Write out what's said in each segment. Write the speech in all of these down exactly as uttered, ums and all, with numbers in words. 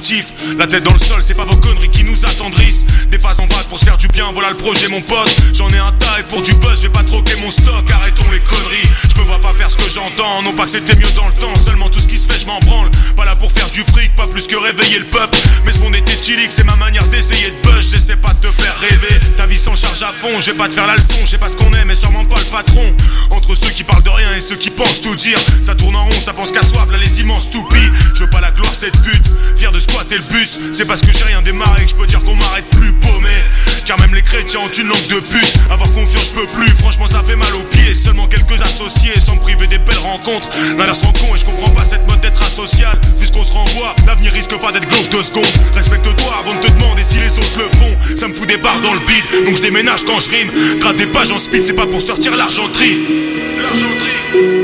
négatif. La tête dans le sol, c'est pas vos conneries qui nous attendrissent. Des phases en vrac pour se faire du bien, voilà le projet mon pote. J'en ai un tas et pour du buzz, je vais pas troquer mon stock. Arrêtons les conneries, je me vois pas faire ce que j'entends. Non pas que c'était mieux dans le temps, seulement tout ce qui se fait je m'en branle. Pas là pour faire du fric, pas plus que réveiller le peuple. Mais ce monde est éthylique, c'est ma manière d'essayer de buzz. J'essaie pas de te faire rêver, ta vie s'en charge à fond. Je vais pas te faire la leçon, je sais pas ce qu'on est mais sûrement pas le patron. Entre ceux qui parlent de rien et ceux qui pensent tout dire, ça tourne en rond, ça pense qu'à soif, là les immenses toupies. Je veux pas la gloire, cette pute, fier de squatter le bus. C'est parce que j'ai rien démarré que je peux dire qu'on m'arrête plus paumé. Car même les chrétiens ont une langue de pute. Avoir confiance je peux plus, franchement ça fait mal aux pieds. Seulement quelques associés, sans me priver des belles rencontres. L'inverse rend con et je comprends pas cette mode d'être asocial. Puisqu'on se renvoie, l'avenir risque pas d'être glauque deux secondes. Respecte-toi avant de te demander si les autres le font. Ça me fout des barres dans le bide, donc je déménage quand je rime. Gratte des pages en speed, c'est pas pour sortir l'argenterie. L'argenterie.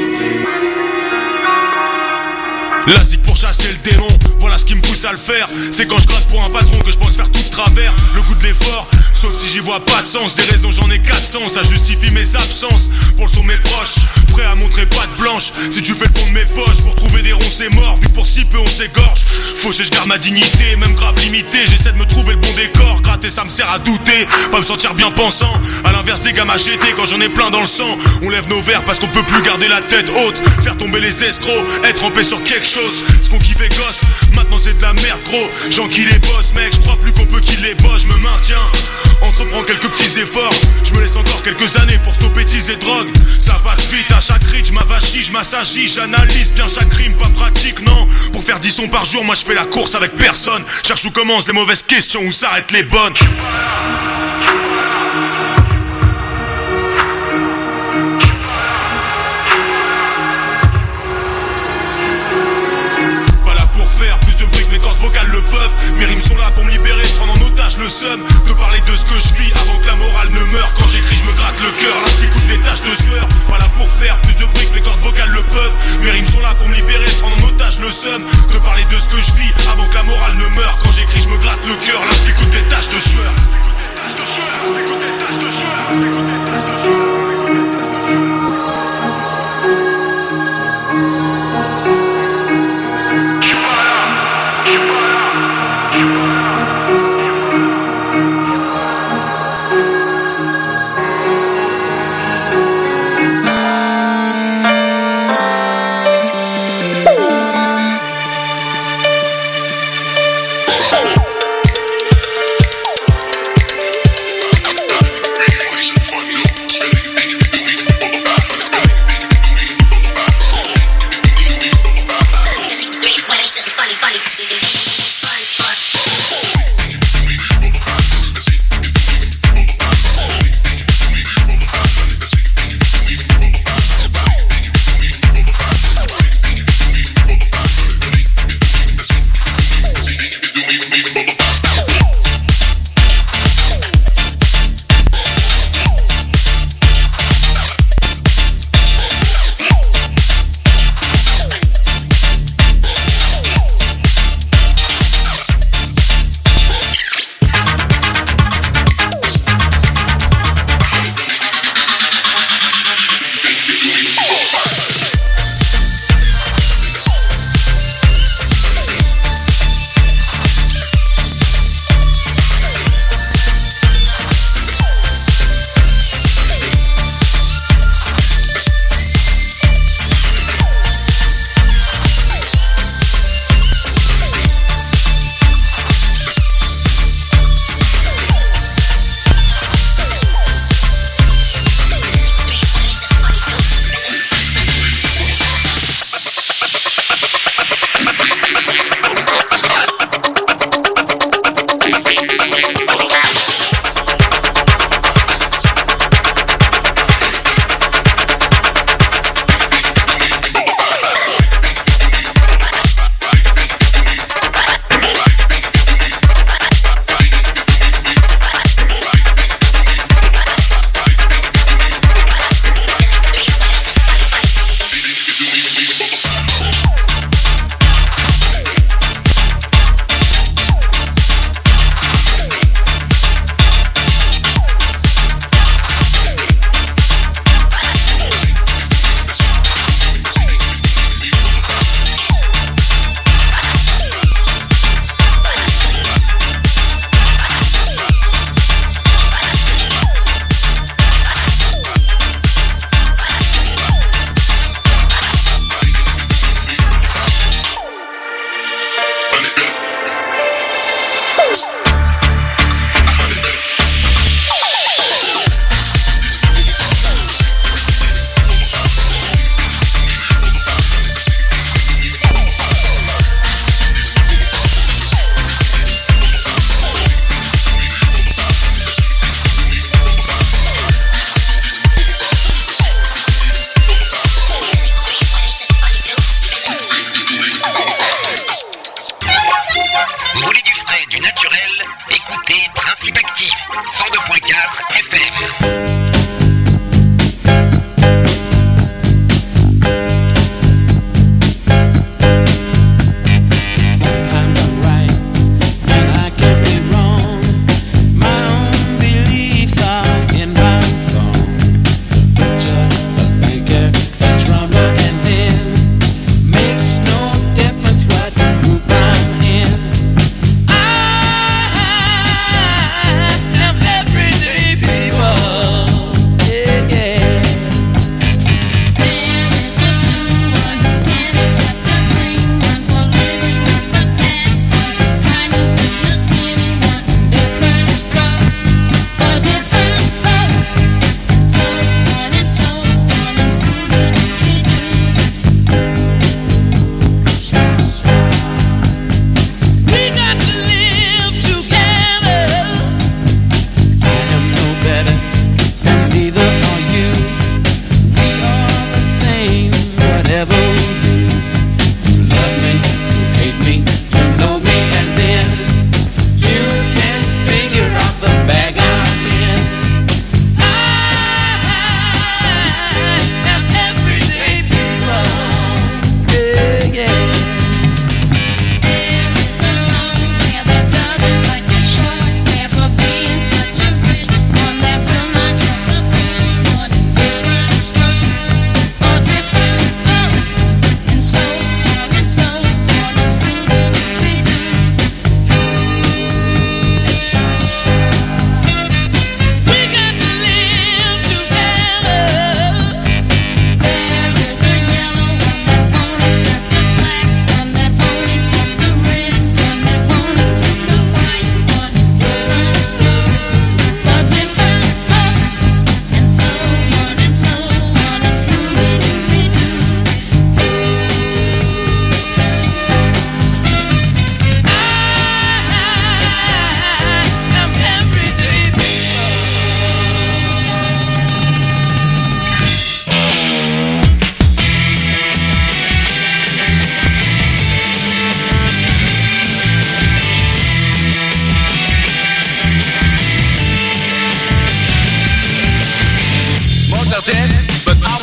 La zig pour chasser le démon, voilà ce qui me pousse à le faire. C'est quand je gratte pour un patron que je pense faire tout de travers. Le goût de l'effort, sauf si j'y vois pas de sens. Des raisons j'en ai quatre cents, ça justifie mes absences. Pour le son de mes proches, prêt à montrer patte blanche. Si tu fais le fond de mes poches, pour trouver des ronds c'est mort. Vu pour si peu on s'égorge, fauché je garde ma dignité, même grave limité. J'essaie de me trouver le bon décor, gratter ça me sert à douter. Pas me sentir bien pensant, à l'inverse des gars m'acheter quand j'en ai plein dans le sang. On lève nos verres parce qu'on peut plus garder la tête haute. Faire tomber les escrocs, être en paix sur quelque chose. Ce qu'on kiffait gosse, maintenant c'est de la merde gros. J'en qui les boss mec, je crois plus qu'on peut qu'il les bosse. Je me maintiens, entreprends quelques petits efforts. Je me laisse encore quelques années pour stopper tease et drogue. Ça passe vite à chaque rythme, je m'avachis, je m'assagis. J'analyse bien chaque rime, pas pratique non. Pour faire dix sons par jour, moi je fais la course avec personne. Cherche où commencent les mauvaises questions, où s'arrêtent les bonnes. Vocales le peuvent, mes rimes sont là pour me libérer, prendre en otage le seum, de parler de ce que je vis avant que la morale ne meure. Quand j'écris je me gratte le cœur, l'inspire coûte des taches de sueur. Pas là pour faire plus de bruit que mes cordes vocales le peuvent. Mes rimes sont là pour me libérer, prendre en otage le seum, de parler de ce que je vis avant que la morale ne meure. Quand j'écris je me gratte le cœur, l'inspire coûte des taches de sueur.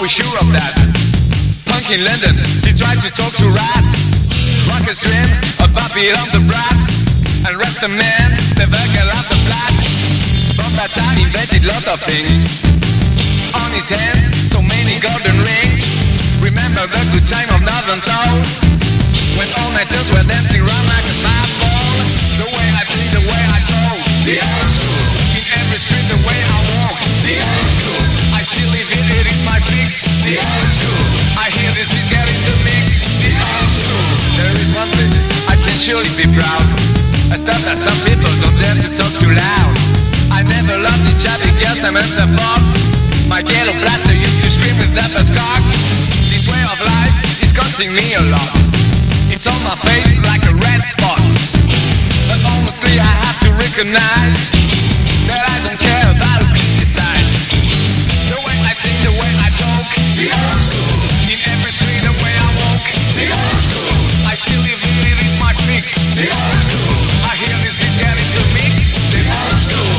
we sure of that? Punk in London, she tried to talk to rats. Rockers dream of Babylon the brat. And rest the man, never get out the flat. From that time invented lot of things. On his hands, so many golden rings. Remember the good time of Northern Soul, when all-nighters were dancing round like a fat ball. The way I think, the way I talk, the old school. In every street, the way I walk, the old school. I still live it, it is my fix, the old school. I hear this is getting the mix, the old school. There is one thing I can surely be proud. I stuff that some people don't dare to talk too loud. I never loved the chubby girls, I meant the fox. My ghetto blaster used to scream with that cock. This way of life is costing me a lot. It's on my face like a red spot. But honestly I have to recognize that I don't care about who decides. The way I think, the way I talk, the old school. In every street, the way I walk, the old school. I still live in it, it's my fix, the old school. I hear this is getting the mix, the old school.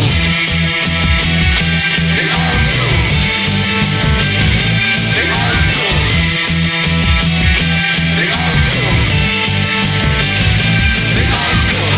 The old school. The old school. The old school. The old school.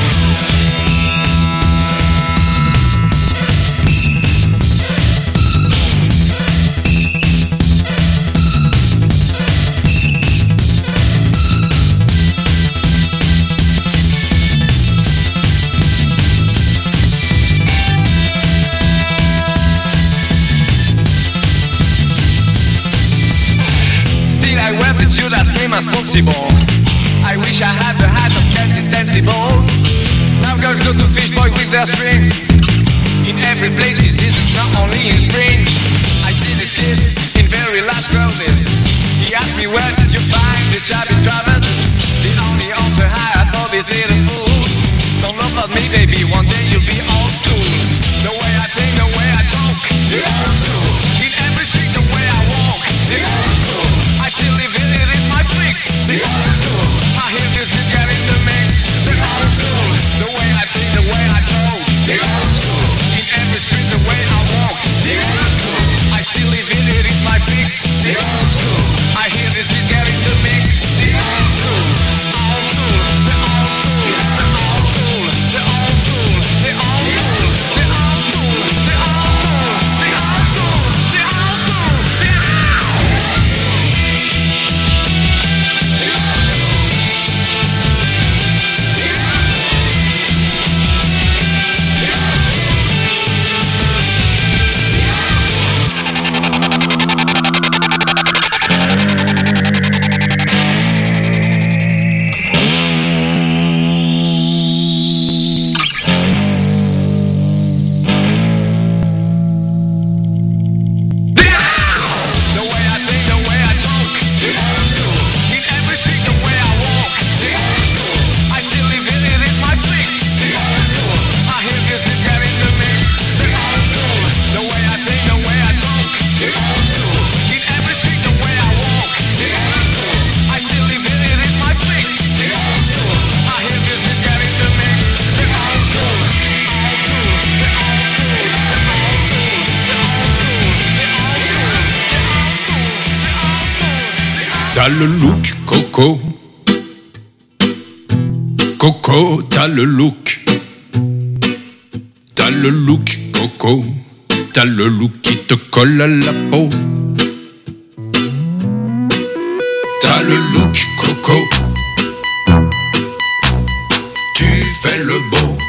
I wear this suit as slim as possible. I wish I had the height of Captain Sensible. Now girls go to Fish Boy with their strings. In every place he sees, it's not only in springs. I see this kid in very large clothes. He asked me where did you find the chubby Travis. The only answer I thought is little fool. Don't know about me baby, one day you'll be old school. The way I think, the way I talk, the old school. In every street the way I walk, the old school. I still live in it, it's my fix, the old school. I hear this is getting the mix, the old school. The way I think, the way I talk, the old school. In every street the way I walk, the old school. I still live in it, it's my fix, the old school. I hear this is getting the mix, the old school. Old school, the old school, the old school, the old school, the old school, the old school, the old school, the old school, the old school, the old school. T'as le look, Coco. Coco, t'as le look. T'as le look, Coco. T'as le look qui te colle à la peau. T'as le look, Coco. Tu fais le beau.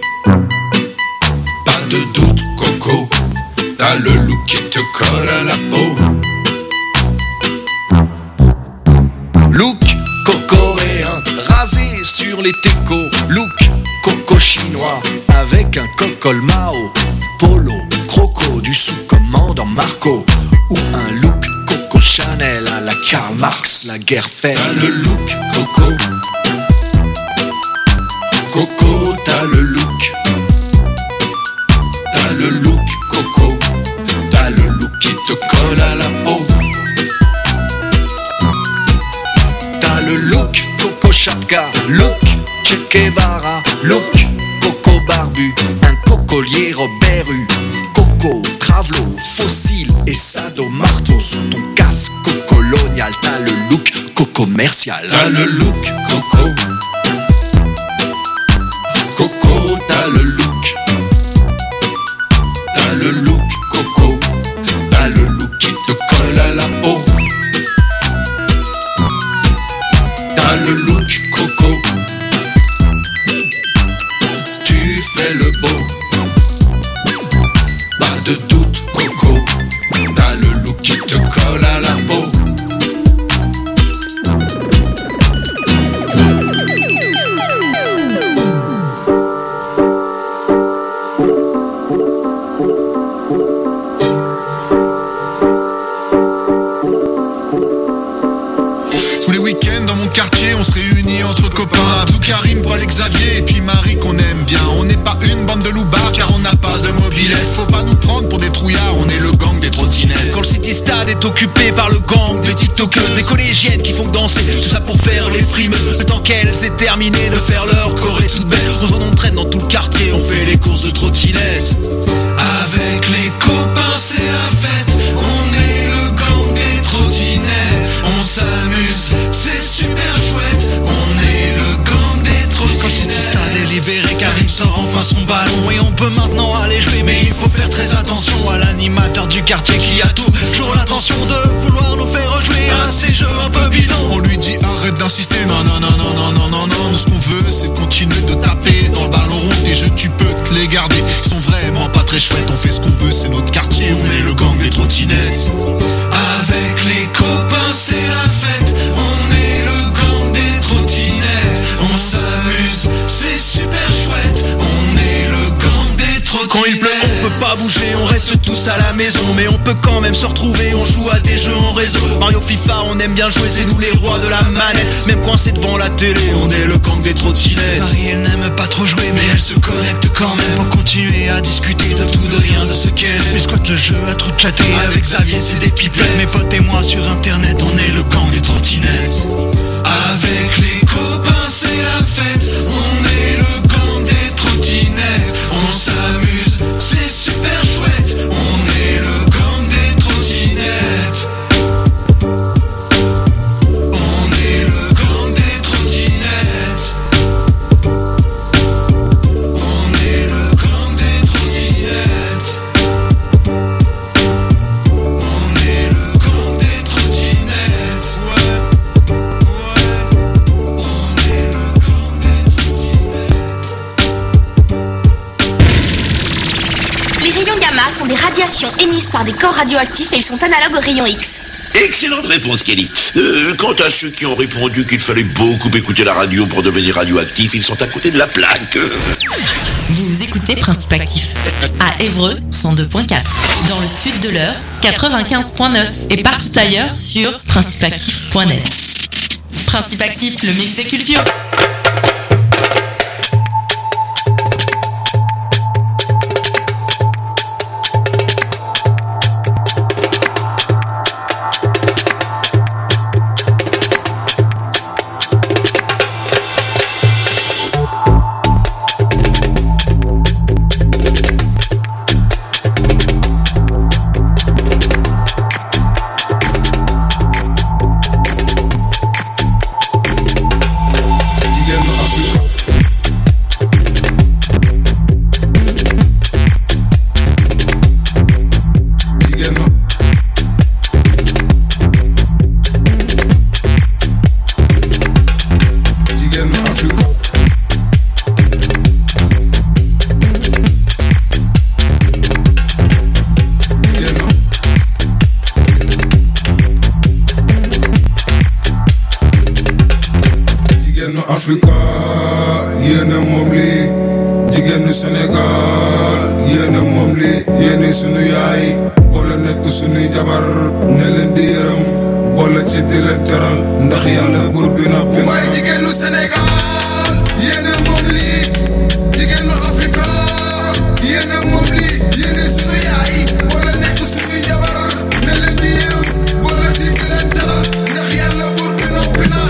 Pas de doute, Coco. T'as le look qui te colle à la peau. Look cocoréen, rasé sur les técos. Look coco chinois, avec un cocol Mao. Polo, croco, du sous-commandant Marco. Ou un look Coco Chanel à la Karl Marx, la guerre fait. T'as le look Coco. Coco, t'as le look. T'as le look Coco. T'as le look qui te colle à la peau. Le look Coco Chapka, look Che Guevara, look Coco Barbu, un cocolier Robert Hue, Coco Travelo, fossile et sado marteau sous ton casque. t'as le look co-commercial. T'as le look coco. Coco, t'as le look. T'as le look coco. T'as le look qui te colle à la peau. T'as le look coco. Tu fais le beau. Pas de doute coco. T'as le look qui te colle à la peau. On se réunit entre copains, Abdou, Karim, Paul et Xavier, et puis Marie qu'on aime bien. On n'est pas une bande de loupards car on n'a pas de mobilette. Faut pas nous prendre pour des trouillards, on est le gang des trottinettes. Quand le City Stade est occupé par le gang des tiktokeuses, des collégiennes qui font danser, tout ça pour faire les frimeuses. Le temps qu'elles aient terminé de faire leur choré toute belle, on s'en entraîne dans tout le quartier, on fait les courses de trottinettes. Avec les copains c'est la fête, on est le gang des trottinettes. On s'amuse, c'est super chouette, on est le gang des trottinettes. Quand le City Stade est libéré, Karim sort enfin son ballon et on peut maintenant aller jouer, mais il faut faire très attention à l'animateur du quartier qui a toujours l'intention de vouloir nous faire rejouer à ces jeux un peu bidons. On lui dit arrête d'insister, non non non non non non non non. Nous ce qu'on veut c'est continuer de taper dans le ballon rond. Tes jeux tu peux te les garder, ils sont vraiment pas très chouettes. On fait ce qu'on veut, c'est notre quartier, on est le gang des trottinettes. Avec les copains c'est la fête, on est le gang des trottinettes. On s'amuse, c'est super chouette, on est le gang des trottinettes. Quand il pleut on peut pas bouger, on reste tous à la maison, mais on peut quand même se retrouver, on joue à des jeux en réseau. Mario, FIFA, on aime bien jouer, c'est nous les rois de la manette. Même coincé devant la télé, on est le gang des trottinettes. Marie elle n'aime pas trop jouer, mais elle se connecte quand même pour continuer à discuter de tout, de rien, de ce qu'elle aime. Mais squatte le jeu à trop chatter, avec Xavier c'est des pipettes. Mes potes et moi sur internet, on est le gang des trottinettes. Avec les copains c'est la fête, on est le gang des trottinettes. On s'amuse, c'est super chouette, on est le gang des trottinettes. On est le gang des trottinettes. On est le gang des trottinettes. On est le gang des trottinettes. Ouais, ouais. On est le gang des trottinettes. Les rayons gamma sont des radiations émises par des corps radioactifs et ils sont analogues aux rayons X. Excellente réponse, Kelly. Euh, quant à ceux qui ont répondu qu'il fallait beaucoup écouter la radio pour devenir radioactif, ils sont à côté de la plaque. Vous écoutez Principe Actif à Évreux cent deux point quatre, dans le sud de l'Eure quatre-vingt-quinze point neuf et partout ailleurs sur principe actif point net. Principe Actif, le mix des cultures. Africa, yéena moom lii jigéenu Sénégal, yéena moom lii yéeni sunu yaay, boole nekk sunuy jabar, ne leen di yërëm, boole ci di leen teral, ndax yàlla buur bi noppi. Waaye jigéenu Sénégal, yéena moom lii jigéenu Africa, yéena moom lii yéeni sunu yaay, boole nekk sunuy jabar, ne leen di yërëm, boole ci di leen teral, ndax yàlla buur bi noppi na.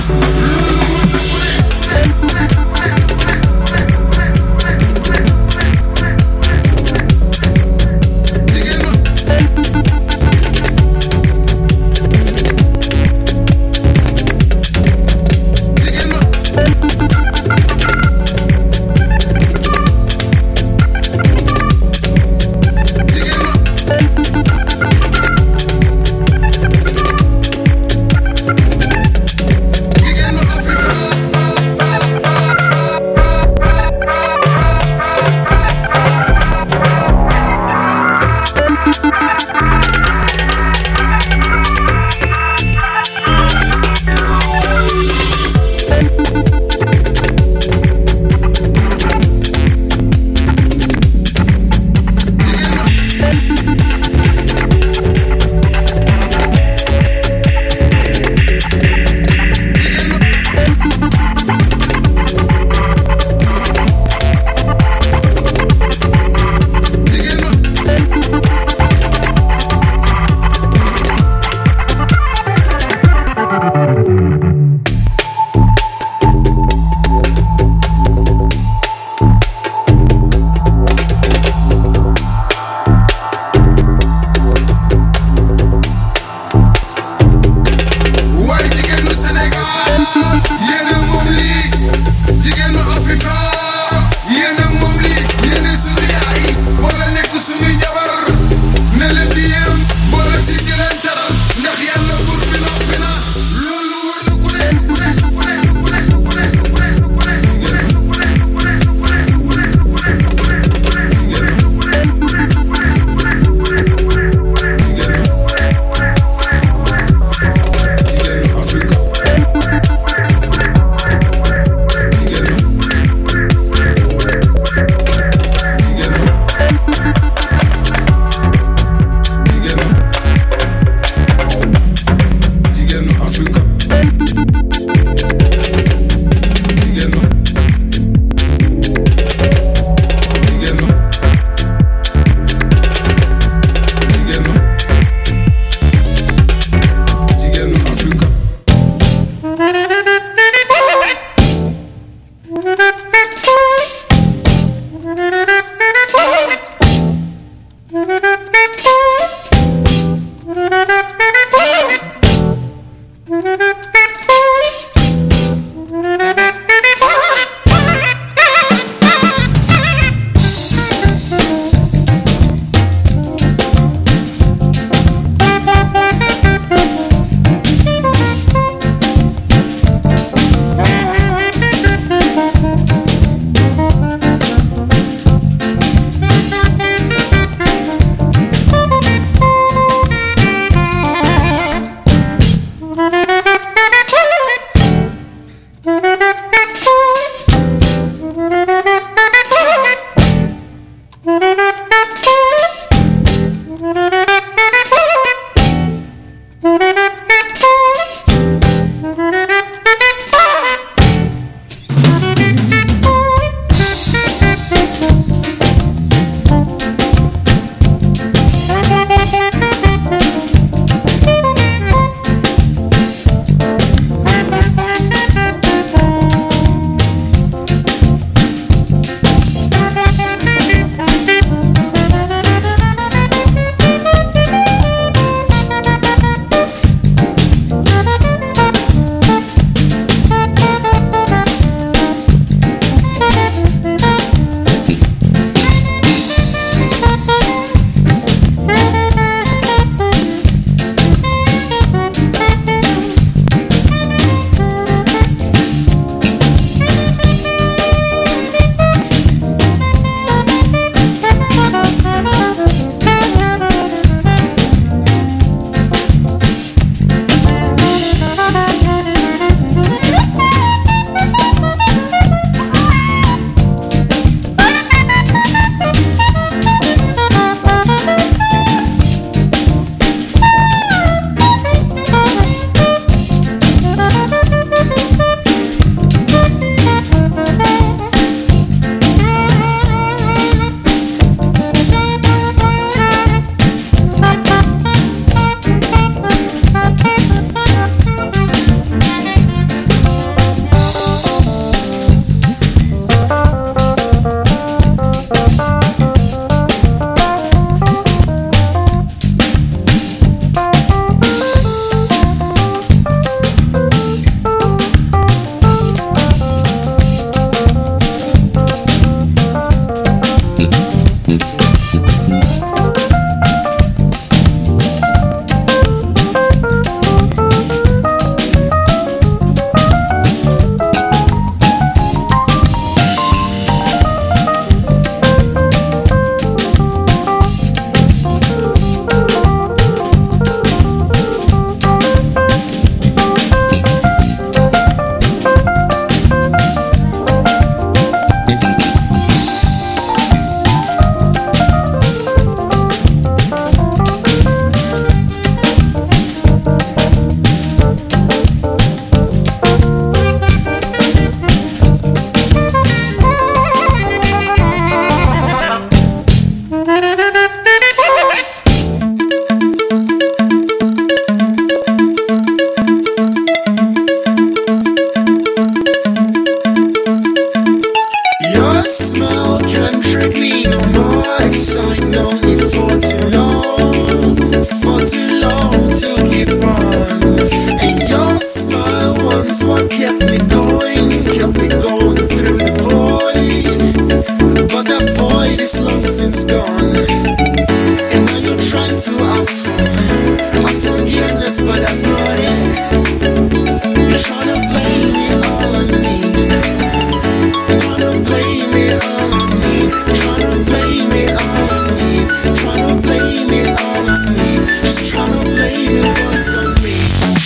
but that's not it. You're trying to blame me all on me. You're trying to blame me all on me. Trying to blame me all on me. Trying to blame me all on me. Just trying to blame it once on me.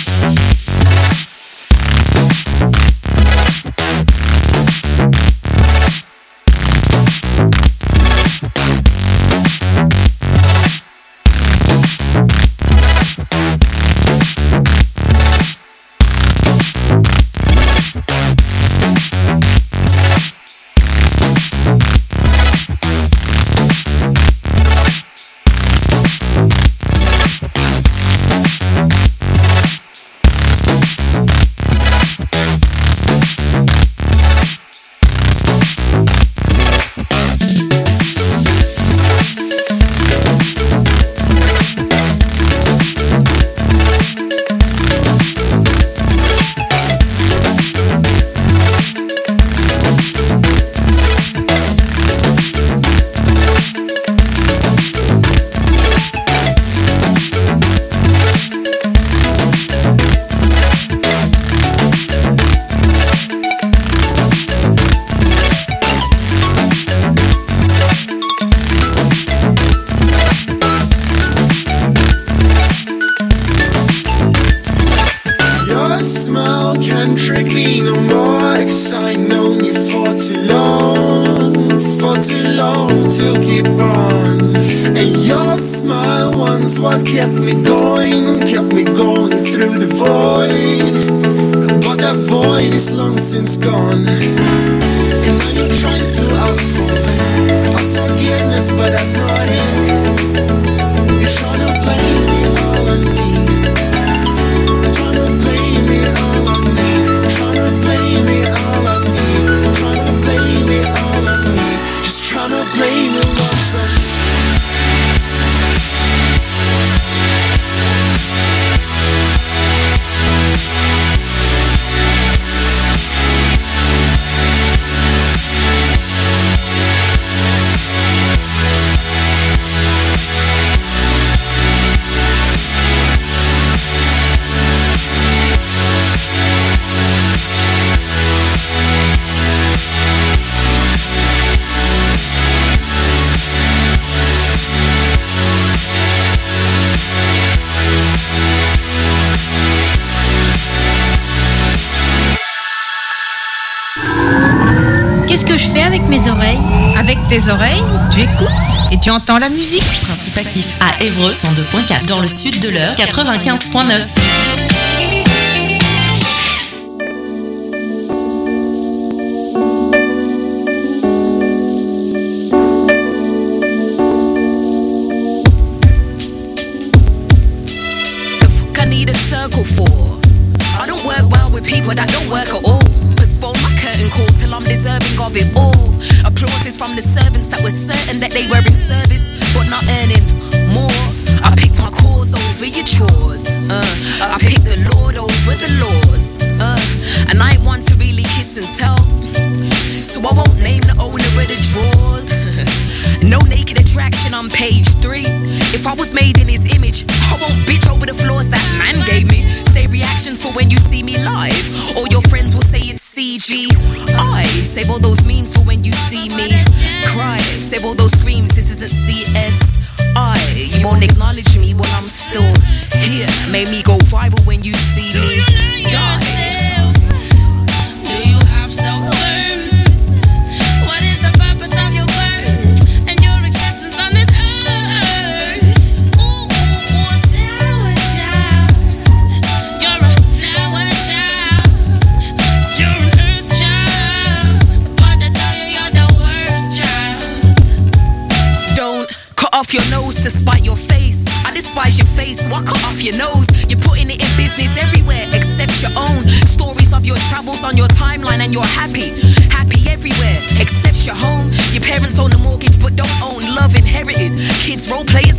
Tes oreilles, tu écoutes et tu entends la musique. Principe actif à Évreux cent deux point quatre, dans le sud de l'Eure quatre-vingt-quinze point neuf. The fuck I need a circle for? I don't work well with people that don't work at all. Postpone my curtain call till I'm deserving of it all. Applauses from the servants that were certain that they were in service, but not earning more. I picked my cause over your chores. Uh, I picked the Lord over the laws. Uh, and I ain't one to really kiss and tell, so I won't name the owner of the drawers. No naked attraction on page three. If I was made in his image, I won't bitch over the flaws that man gave me. Save reactions for when you see me live. All your friends will say it's C G. I save all those memes for when you see me cry. Save all those screams, this isn't C S I. You won't acknowledge me while I'm still here. Made me go viral when you see me die. Do you have self-worth? What is the purpose of your worth and your existence on this earth? Ooh, ooh, ooh, sour child. You're a flower child. You're an earth child. But I tell you, you're the worst child. Don't cut off your nose to spite your face. I despise your face, so I cut off your nose. You're putting it in business everywhere except your own. Stories of your travels on your timeline and you're happy. Happy everywhere except your home. Your parents own a mortgage but don't own love inherited. Kids role play as